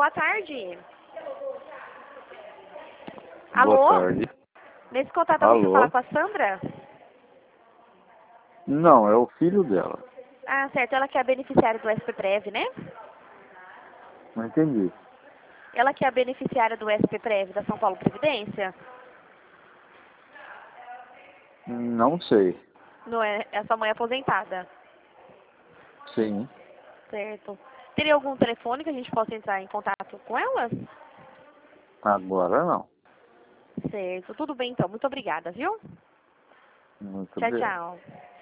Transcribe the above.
boa tarde. Boa Alô? tarde. Nesse contato eu vou Alô? falar com a Sandra? Não, é o filho dela. Ah, certo. Ela que é a beneficiária do SPPrev, né? Não entendi. Ela que é a beneficiária do SPPrev da São Paulo Previdência? Não sei. Não é? É a sua mãe aposentada. Sim. Certo. Teria algum telefone que a gente possa entrar em contato com ela? Agora não. Certo. Tudo bem, então. Muito obrigada, viu? Muito Tchau, obrigado. tchau.